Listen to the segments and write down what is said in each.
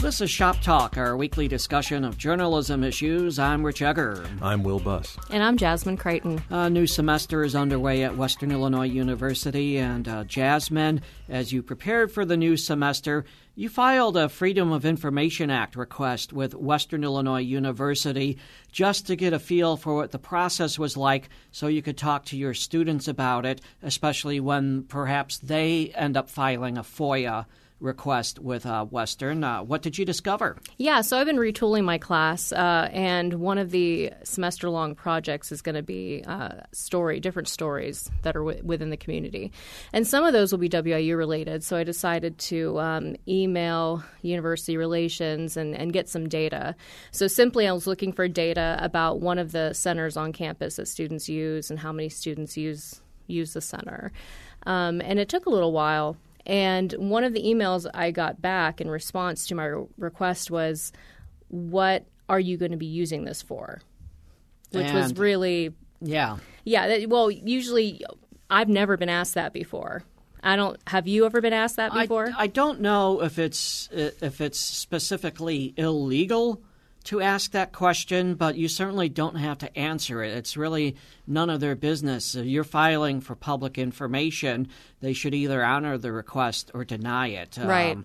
This is Shop Talk, our weekly discussion of journalism issues. I'm Rich Egger. I'm Will Buss. And I'm Jasmine Creighton. A new semester is underway at Western Illinois University. And Jasmine, as you prepared for the new semester, you filed a Freedom of Information Act request with Western Illinois University just to get a feel for what the process was like so you could talk to your students about it, especially when perhaps they end up filing a FOIA request with Western. What did you discover? Yeah, so I've been retooling my class, and one of the semester-long projects is going to be different stories that are within the community. And some of those will be WIU-related, so I decided to email university relations and get some data. So simply I was looking for data about one of the centers on campus that students use and how many students use the center. And it took a little while. And one of the emails I got back in response to my request was, what are you going to be using this for? Which was really... Yeah. Yeah. Well, usually I've never been asked that before. Have you ever been asked that before? I don't know if it's specifically illegal to ask that question, but you certainly don't have to answer it. It's really none of their business. If you're filing for public information, they should either honor the request or deny it. Right.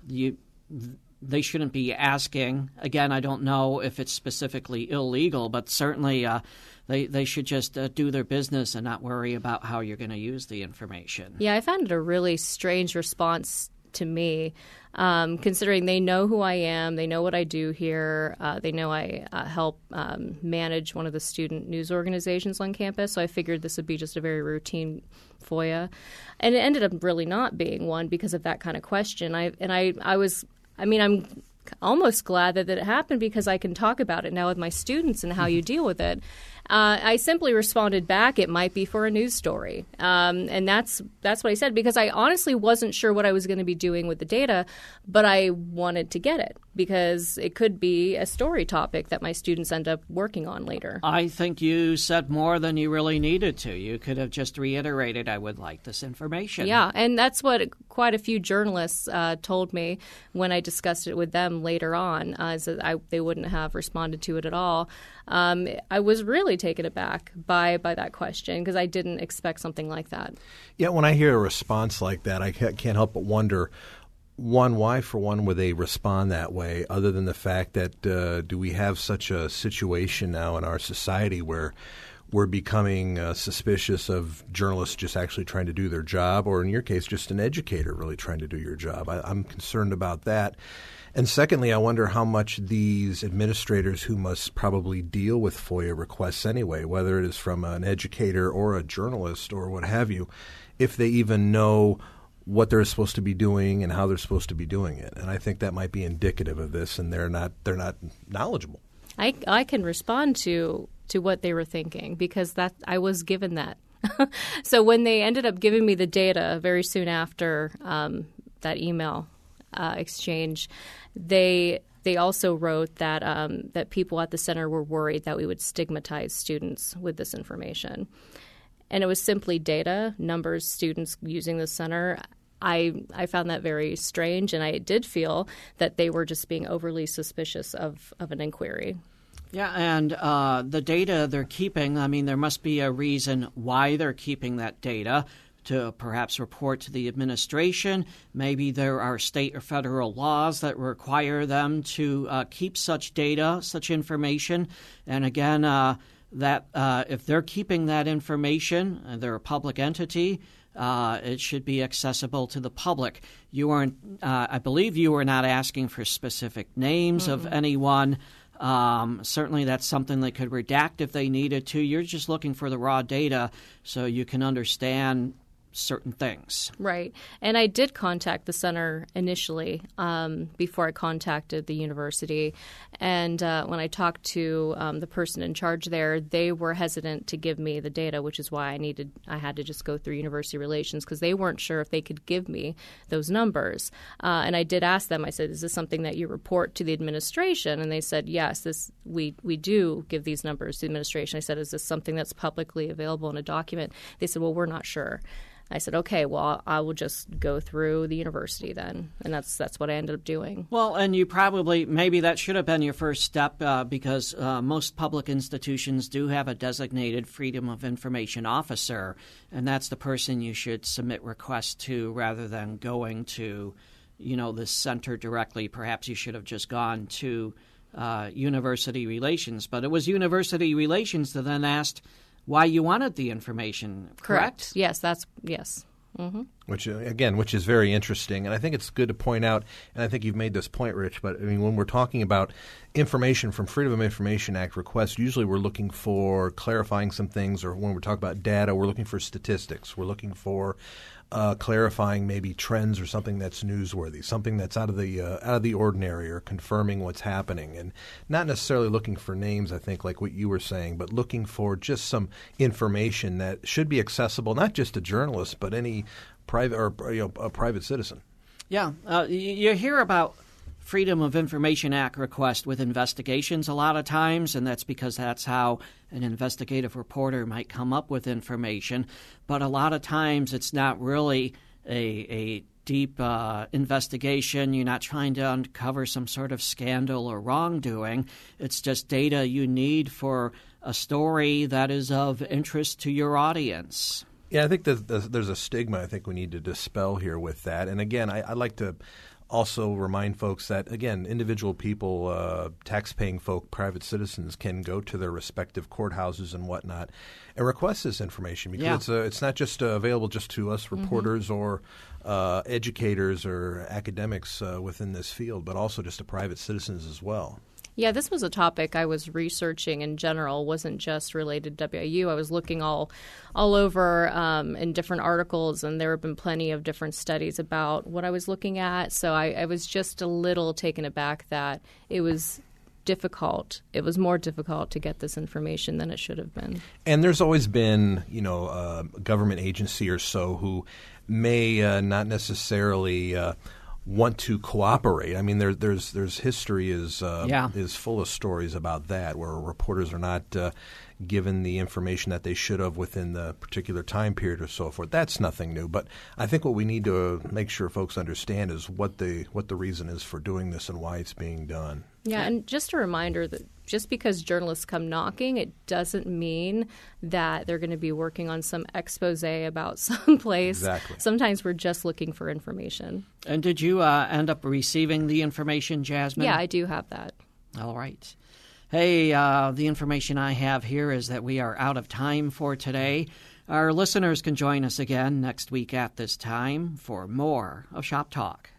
They shouldn't be asking. Again, I don't know if it's specifically illegal, but certainly they should just do their business and not worry about how you're going to use the information. Yeah, I found it a really strange response to me, considering they know who I am, they know what I do here, they know I help manage one of the student news organizations on campus, so I figured this would be just a very routine FOIA. And it ended up really not being one because of that kind of question. I'm almost glad that it happened because I can talk about it now with my students and how you deal with it. I simply responded back, it might be for a news story. And that's what I said, because I honestly wasn't sure what I was going to be doing with the data, but I wanted to get it because it could be a story topic that my students end up working on later. I think you said more than you really needed to. You could have just reiterated, I would like this information. Yeah, and that's what quite a few journalists told me when I discussed it with them later on, is that they wouldn't have responded to it at all. I was really taken aback by that question because I didn't expect something like that. Yeah, when I hear a response like that, I can't help but wonder, why would they respond that way, other than the fact that do we have such a situation now in our society where we're becoming suspicious of journalists just actually trying to do their job, or in your case, just an educator really trying to do your job? I'm concerned about that. And secondly, I wonder how much these administrators who must probably deal with FOIA requests anyway, whether it is from an educator or a journalist or what have you, if they even know what they're supposed to be doing and how they're supposed to be doing it. And I think that might be indicative of this, and they're not knowledgeable. I can respond to what they were thinking because I was given that. So when they ended up giving me the data very soon after that email exchange, they also wrote that people at the center were worried that we would stigmatize students with this information. And it was simply data, numbers, students using the center. I found that very strange, and I did feel that they were just being overly suspicious of an inquiry. Yeah, and the data they're keeping, I mean, there must be a reason why they're keeping that data, to perhaps report to the administration. Maybe there are state or federal laws that require them to keep such data, such information. And again, that if they're keeping that information, and they're a public entity, it should be accessible to the public. You weren't, I believe you were not asking for specific names of anyone. Certainly that's something they could redact if they needed to. You're just looking for the raw data so you can understand certain things. Right. And I did contact the center initially before I contacted the university. And when I talked to the person in charge there, they were hesitant to give me the data, which is why I had to just go through university relations because they weren't sure if they could give me those numbers. And I did ask them, I said, is this something that you report to the administration? And they said, yes, we do give these numbers to the administration. I said, is this something that's publicly available in a document? They said, well, we're not sure. I said, okay, well, I will just go through the university then. And that's what I ended up doing. Well, and you probably, maybe that should have been your first step because most public institutions do have a designated Freedom of Information officer, and that's the person you should submit requests to rather than going to, the center directly. Perhaps you should have just gone to university relations. But it was university relations that then asked why you wanted the information, correct? Yes, yes. Mm-hmm. Which is very interesting. And I think it's good to point out, and I think you've made this point, Rich, but when we're talking about information from Freedom of Information Act requests, usually we're looking for clarifying some things, or when we're talking about data, we're looking for statistics. We're looking for clarifying maybe trends or something that's newsworthy, something that's out of the ordinary, or confirming what's happening, and not necessarily looking for names. I think, like what you were saying, but looking for just some information that should be accessible not just to journalists but any private or a private citizen. Yeah, you hear about Freedom of Information Act request with investigations a lot of times, and that's because that's how an investigative reporter might come up with information. But a lot of times it's not really a deep investigation. You're not trying to uncover some sort of scandal or wrongdoing. It's just data you need for a story that is of interest to your audience. Yeah, I think there's a stigma I think we need to dispel here with that. And again, I'd like to also remind folks that, again, individual people, tax-paying folk, private citizens can go to their respective courthouses and whatnot and request this information because it's not just available just to us reporters or educators or academics within this field, but also just to private citizens as well. Yeah, this was a topic I was researching in general. It wasn't just related to WIU. I was looking all over in different articles, and there have been plenty of different studies about what I was looking at. So I was just a little taken aback that it was difficult. It was more difficult to get this information than it should have been. And there's always been, a government agency or so who may not necessarily want to cooperate. I mean, there's history is full of stories about that, where reporters are not given the information that they should have within the particular time period or so forth. That's nothing new. But I think what we need to make sure folks understand is what the reason is for doing this and why it's being done. Yeah, and just a reminder that just because journalists come knocking, it doesn't mean that they're going to be working on some expose about some place. Exactly. Sometimes we're just looking for information. And did you end up receiving the information, Jasmine? Yeah, I do have that. All right. Hey, the information I have here is that we are out of time for today. Our listeners can join us again next week at this time for more of Shop Talk.